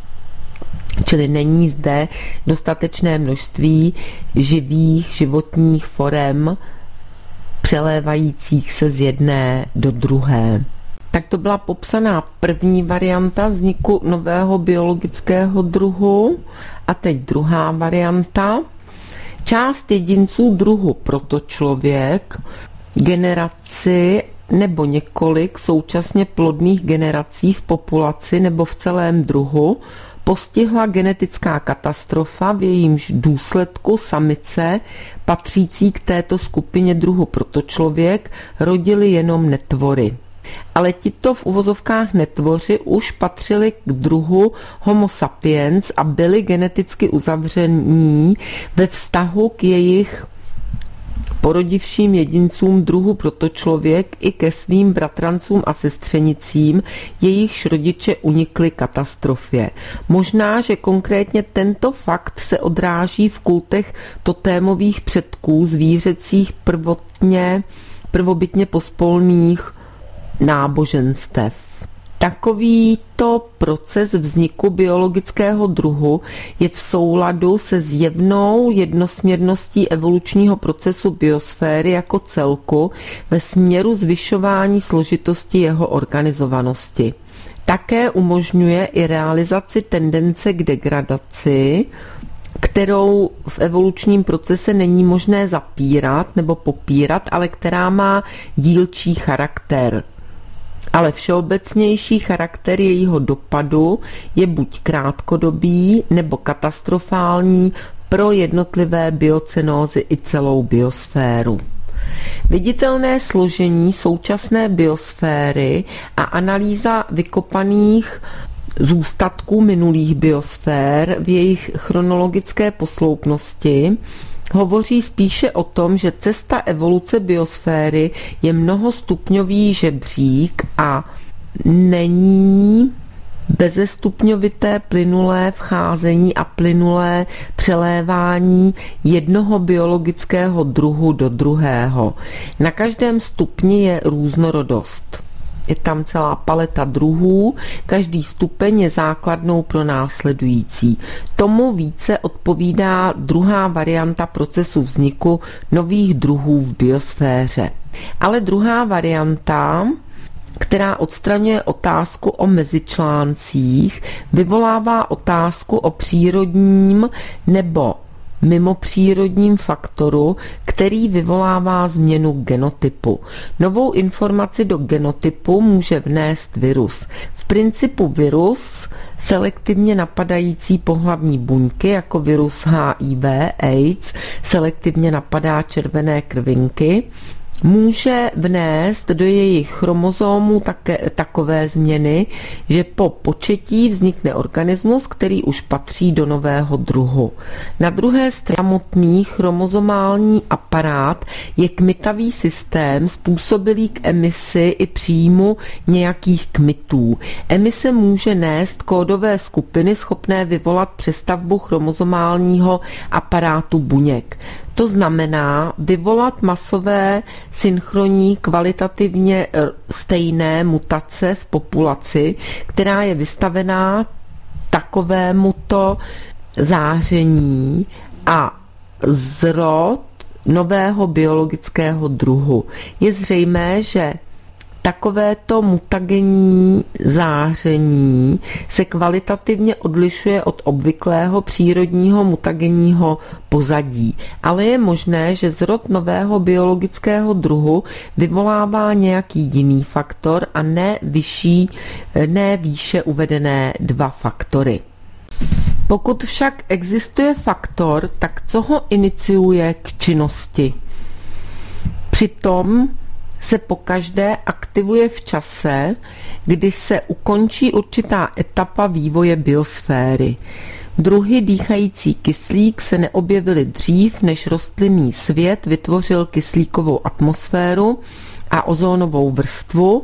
Čili není zde dostatečné množství živých životních forem přelévajících se z jedné do druhé. Tak to byla popsaná první varianta vzniku nového biologického druhu a teď druhá varianta. Část jedinců druhu protočlověk, generaci nebo několik současně plodných generací v populaci nebo v celém druhu postihla genetická katastrofa, v jejímž důsledku samice patřící k této skupině druhu protočlověk rodily jenom netvory. Ale tito v uvozovkách netvoři už patřili k druhu Homo sapiens a byli geneticky uzavření ve vztahu k jejich porodivším jedincům druhu protočlověk i ke svým bratrancům a sestřenicím, jejichž rodiče unikli katastrofě. Možná, že konkrétně tento fakt se odráží v kultech totémových předků zvířecích prvobytně pospolných náboženstev. Takovýto proces vzniku biologického druhu je v souladu se zjevnou jednosměrností evolučního procesu biosféry jako celku ve směru zvyšování složitosti jeho organizovanosti. Také umožňuje i realizaci tendence k degradaci, kterou v evolučním procese není možné zapírat nebo popírat, ale která má dílčí charakter. Ale všeobecnější charakter jejího dopadu je buď krátkodobý nebo katastrofální pro jednotlivé biocenózy i celou biosféru. Viditelné složení současné biosféry a analýza vykopaných zůstatků minulých biosfér v jejich chronologické posloupnosti hovoří spíše o tom, že cesta evoluce biosféry je mnohostupňový žebřík a není bezestupňovité plynulé vcházení a plynulé přelévání jednoho biologického druhu do druhého. Na každém stupni je různorodost. Je tam celá paleta druhů, každý stupeň je základnou pro následující. Tomu více odpovídá druhá varianta procesu vzniku nových druhů v biosféře. Ale druhá varianta, která odstraňuje otázku o mezičláncích, vyvolává otázku o přírodním nebo mimopřírodním faktoru, který vyvolává změnu genotypu. Novou informaci do genotypu může vnést virus. V principu virus, selektivně napadající pohlavní buňky, jako virus HIV, AIDS, selektivně napadá červené krvinky, může vnést do jejich chromozomů také takové změny, že po početí vznikne organismus, který už patří do nového druhu. Na druhé straně samotný chromozomální aparát je kmitavý systém způsobilý k emisi i příjmu nějakých kmitů. Emise může nést kódové skupiny schopné vyvolat přestavbu chromozomálního aparátu buněk. To znamená vyvolat masové, synchronní, kvalitativně stejné mutace v populaci, která je vystavená takovémuto záření a zrod nového biologického druhu. Je zřejmé, že takovéto mutagenní záření se kvalitativně odlišuje od obvyklého přírodního mutagenního pozadí, ale je možné, že zrod nového biologického druhu vyvolává nějaký jiný faktor a ne výše uvedené dva faktory. Pokud však existuje faktor, tak co ho iniciuje k činnosti? Přitom se pokaždé aktivuje v čase, kdy se ukončí určitá etapa vývoje biosféry. Druhy dýchající kyslík se neobjevily dřív, než rostlinný svět vytvořil kyslíkovou atmosféru a ozónovou vrstvu.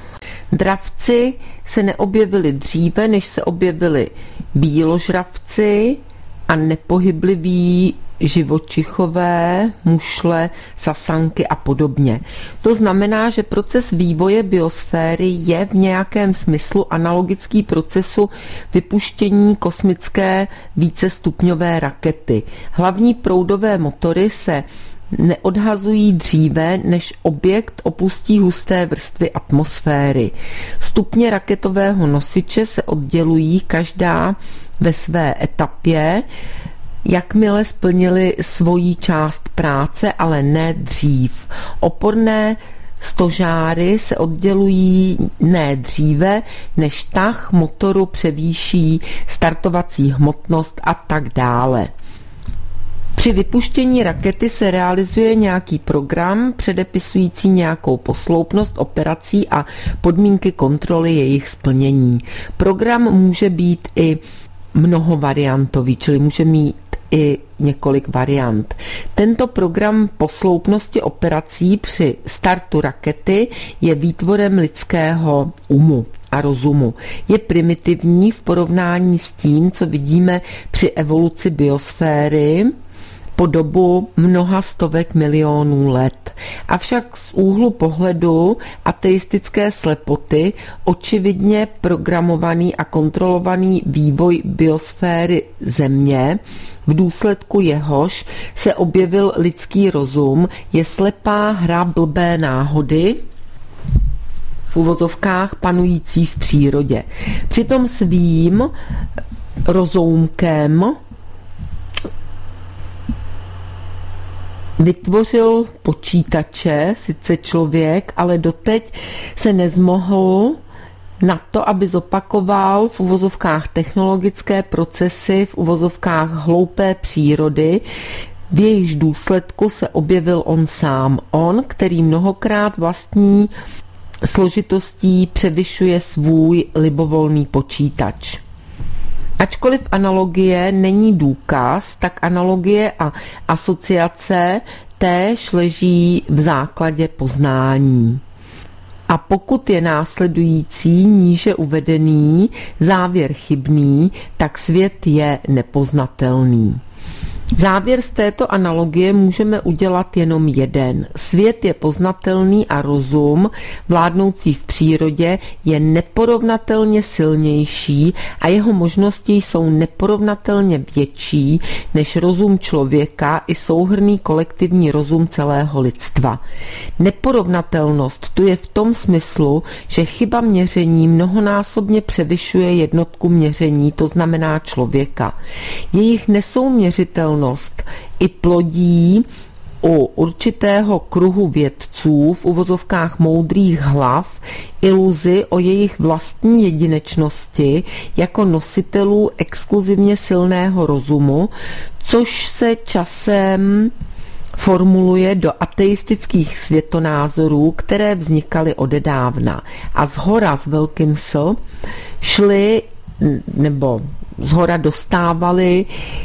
Dravci se neobjevili dříve, než se objevili bíložravci a nepohybliví živočichové, mušle, sasanky a podobně. To znamená, že proces vývoje biosféry je v nějakém smyslu analogický procesu vypuštění kosmické vícestupňové rakety. Hlavní proudové motory se neodhazují dříve, než objekt opustí husté vrstvy atmosféry. Stupně raketového nosiče se oddělují každá ve své etapě, jakmile splnili svoji část práce, ale ne dřív. Oporné stožáry se oddělují ne dříve, než tah motoru převýší startovací hmotnost a tak dále. Při vypuštění rakety se realizuje nějaký program předepisující nějakou posloupnost operací a podmínky kontroly jejich splnění. Program může být i mnohovariantový, čili může mít i několik variant. Tento program posloupnosti operací při startu rakety je výtvorem lidského umu a rozumu. Je primitivní v porovnání s tím, co vidíme při evoluci biosféry po dobu mnoha stovek milionů let. Avšak z úhlu pohledu ateistické slepoty očividně programovaný a kontrolovaný vývoj biosféry Země, v důsledku jehož se objevil lidský rozum, je slepá hra blbé náhody, v uvozovkách panující v přírodě. Přitom svým rozoumkem vytvořil počítače, sice člověk, ale doteď se nezmohl na to, aby zopakoval v uvozovkách technologické procesy, v uvozovkách hloupé přírody, v jejichž důsledku se objevil on sám. On, který mnohokrát vlastní složitostí převyšuje svůj libovolný počítač. Ačkoliv analogie není důkaz, tak analogie a asociace též leží v základě poznání. A pokud je následující níže uvedený závěr chybný, tak svět je nepoznatelný. Závěr z této analogie můžeme udělat jenom jeden. Svět je poznatelný a rozum, vládnoucí v přírodě, je neporovnatelně silnější a jeho možnosti jsou neporovnatelně větší než rozum člověka i souhrnný kolektivní rozum celého lidstva. Neporovnatelnost tu je v tom smyslu, že chyba měření mnohonásobně převyšuje jednotku měření, to znamená člověka. Jejich nesouměřitelnost i plodí u určitého kruhu vědců v uvozovkách moudrých hlav iluzi o jejich vlastní jedinečnosti jako nositelů exkluzivně silného rozumu, což se časem formuluje do ateistických světonázorů, které vznikaly odedávna a zhora s velkým S šly nebo zhora dostávaly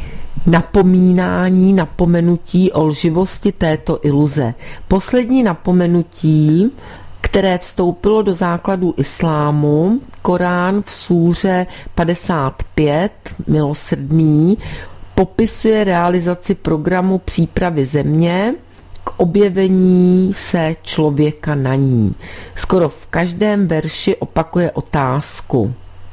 napomenutí o lživosti této iluze. Poslední napomenutí, které vstoupilo do základů islámu, Korán v súře 55, milosrdný, popisuje realizaci programu přípravy země k objevení se člověka na ní. Skoro v každém verši opakuje otázku.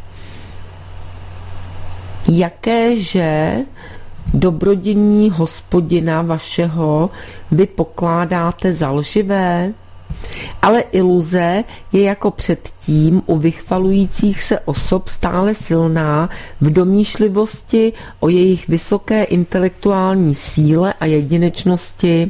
Jakéže dobrodění Hospodina vašeho vy pokládáte za lživé? Ale iluze je jako předtím u vychvalujících se osob stále silná v domýšlivosti o jejich vysoké intelektuální síle a jedinečnosti,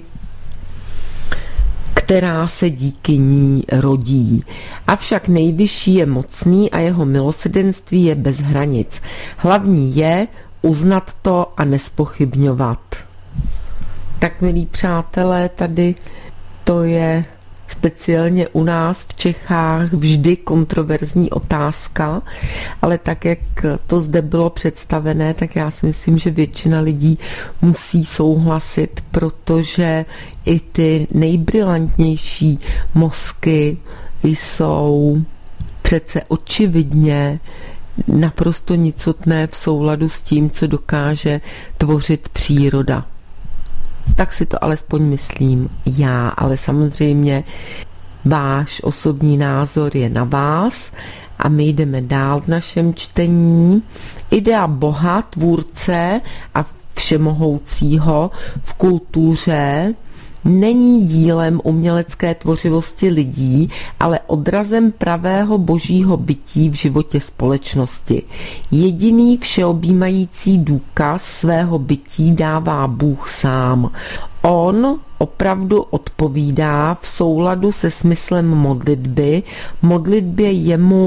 která se díky ní rodí. Avšak nejvyšší je mocný a jeho milosrdenství je bez hranic. Hlavní je uznat to a nespochybňovat. Tak, milí přátelé, tady to je speciálně u nás v Čechách vždy kontroverzní otázka, ale tak, jak to zde bylo představené, tak já si myslím, že většina lidí musí souhlasit, protože i ty nejbrilantnější mozky jsou přece očividně naprosto nicotné v souladu s tím, co dokáže tvořit příroda. Tak si to alespoň myslím já, ale samozřejmě váš osobní názor je na vás a my jdeme dál v našem čtení. Idea Boha, tvůrce a všemohoucího v kultuře není dílem umělecké tvořivosti lidí, ale odrazem pravého božího bytí v životě společnosti. Jediný všeobjímající důkaz svého bytí dává Bůh sám. On opravdu odpovídá v souladu se smyslem modlitbě jemu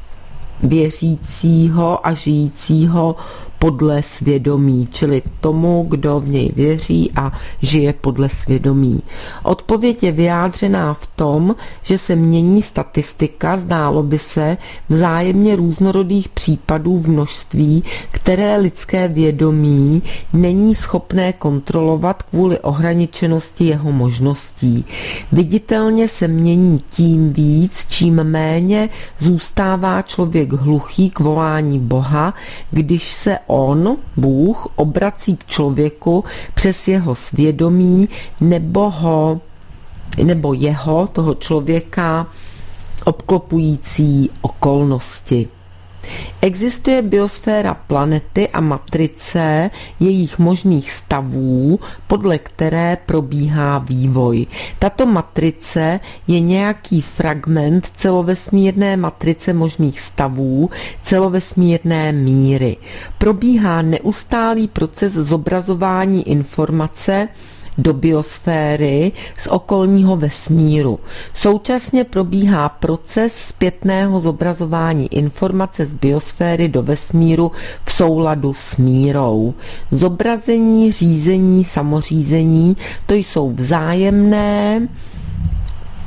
věřícího a žijícího podle svědomí, čili tomu, kdo v něj věří a žije podle svědomí. Odpověď je vyjádřená v tom, že se mění statistika, zdálo by se, vzájemně různorodých případů v množství, které lidské vědomí není schopné kontrolovat kvůli ohraničenosti jeho možností. Viditelně se mění tím víc, čím méně zůstává člověk hluchý k volání Boha, když se on, Bůh, obrací k člověku přes jeho svědomí nebo jeho, toho člověka, obklopující okolnosti. Existuje biosféra planety a matrice jejich možných stavů, podle které probíhá vývoj. Tato matrice je nějaký fragment celovesmírné matrice možných stavů, celovesmírné míry. Probíhá neustálý proces zobrazování informace do biosféry z okolního vesmíru. Současně probíhá proces zpětného zobrazování informace z biosféry do vesmíru v souladu s mírou. Zobrazení, řízení, samořízení, to jsou vzájemné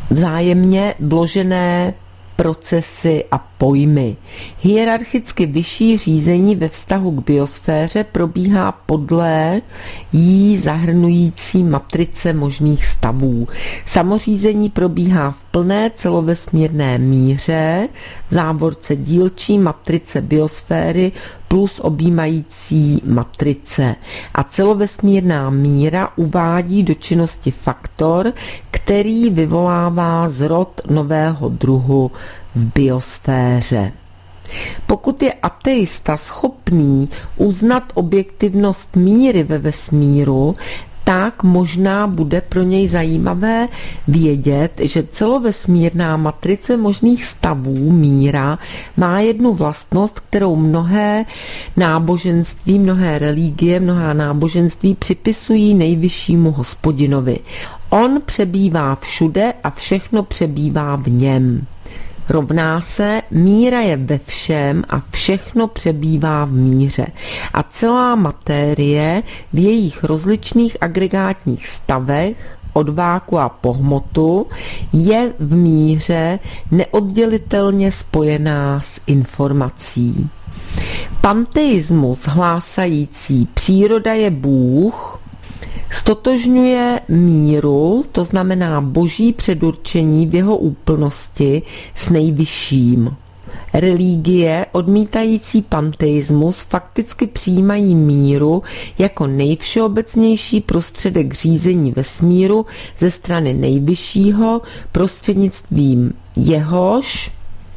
vzájemně vložené procesy a pojmy. Hierarchicky vyšší řízení ve vztahu k biosféře probíhá podle jí zahrnující matrice možných stavů. Samořízení probíhá v plné celovesmírné míře, v závorce dílčí matrice biosféry plus objímající matrice. A celovesmírná míra uvádí do činnosti faktor, který vyvolává zrod nového druhu v biosféře. Pokud je ateista schopný uznat objektivnost míry ve vesmíru, tak možná bude pro něj zajímavé vědět, že celovesmírná matrice možných stavů míra má jednu vlastnost, kterou mnohé náboženství, mnohé religie, mnohá náboženství připisují nejvyššímu Hospodinovi. On přebývá všude a všechno přebývá v něm. Rovná se, míra je ve všem a všechno přebývá v míře. A celá matérie v jejich rozličných agregátních stavech od váku a po hmotu je v míře neoddělitelně spojená s informací. Panteismus hlásající příroda je Bůh stotožňuje míru, to znamená boží předurčení v jeho úplnosti, s nejvyšším. Religie odmítající panteismus fakticky přijímají míru jako nejvšeobecnější prostředek řízení vesmíru ze strany nejvyššího, prostřednictvím jehož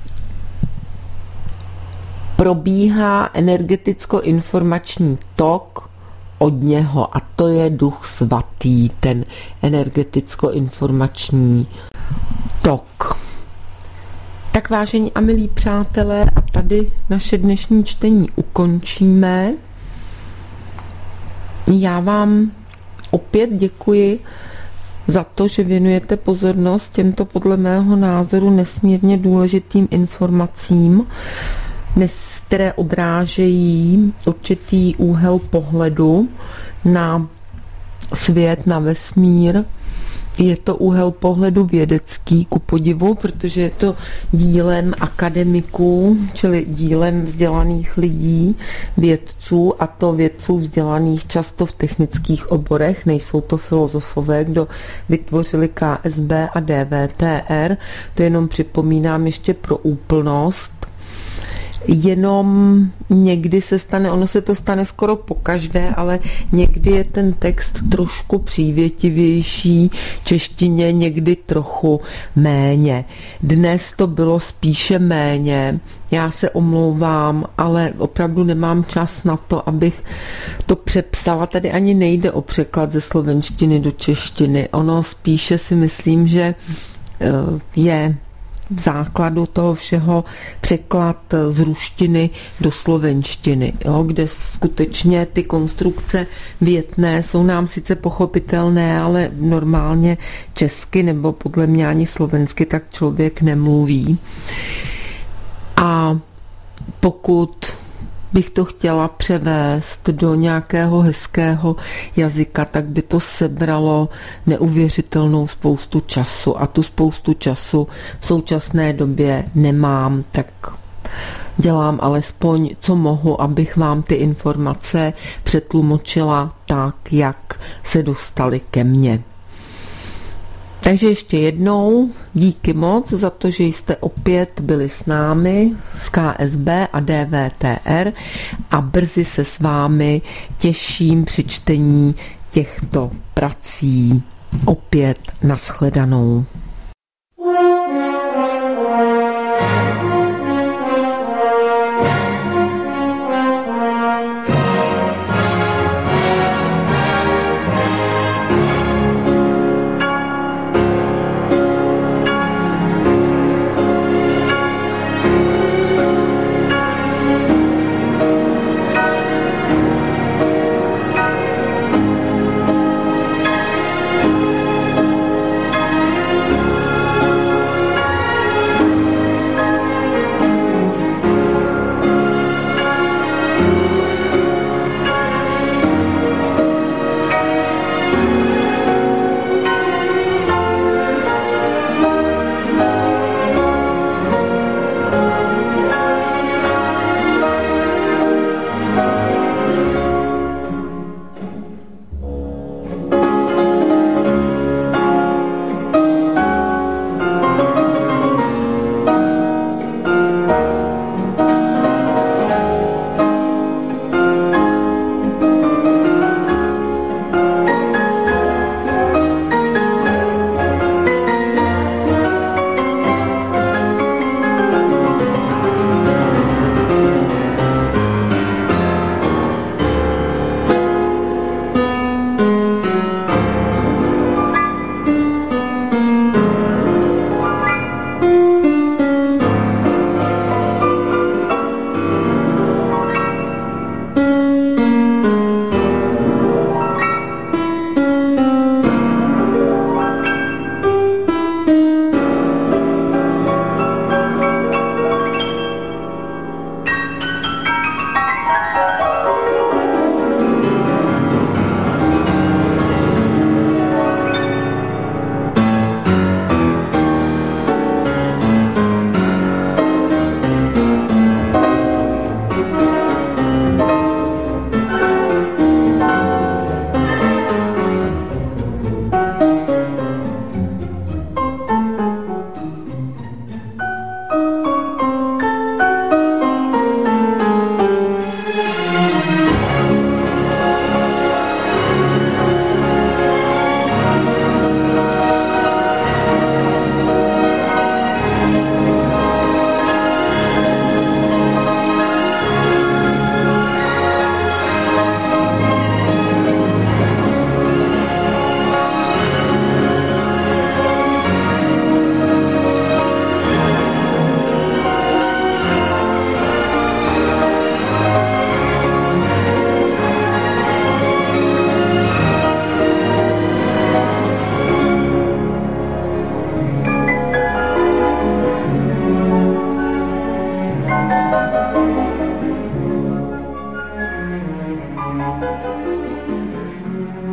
probíhá energeticko-informační tok od něho, a to je Duch Svatý, ten energeticko-informační tok. Tak vážení a milí přátelé, a tady naše dnešní čtení ukončíme. Já vám opět děkuji za to, že věnujete pozornost těmto podle mého názoru nesmírně důležitým informacím, které odrážejí určitý úhel pohledu na svět, na vesmír. Je to úhel pohledu vědecký, ku podivu, protože je to dílem akademiků, čili dílem vzdělaných lidí, vědců, a to vědců vzdělaných často v technických oborech, nejsou to filozofové, kdo vytvořili KSB a DVTR. To jenom připomínám ještě pro úplnost. Jenom někdy se stane, ono se to stane skoro pokaždé, ale někdy je ten text trošku přívětivější češtině, někdy trochu méně. Dnes to bylo spíše méně, já se omlouvám, ale opravdu nemám čas na to, abych to přepsala. Tady ani nejde o překlad ze slovenštiny do češtiny. Ono spíše si myslím, že je v základu toho všeho překlad z ruštiny do slovenštiny, jo, kde skutečně ty konstrukce větné jsou nám sice pochopitelné, ale normálně česky nebo podle mě ani slovensky tak člověk nemluví. A pokud bych to chtěla převést do nějakého hezkého jazyka, tak by to sebralo neuvěřitelnou spoustu času, a tu spoustu času v současné době nemám, tak dělám alespoň, co mohu, abych vám ty informace přetlumočila tak, jak se dostaly ke mně. Takže ještě jednou díky moc za to, že jste opět byli s námi z KSB a DVTR, a brzy se s vámi těším při čtení těchto prací. Opět nashledanou.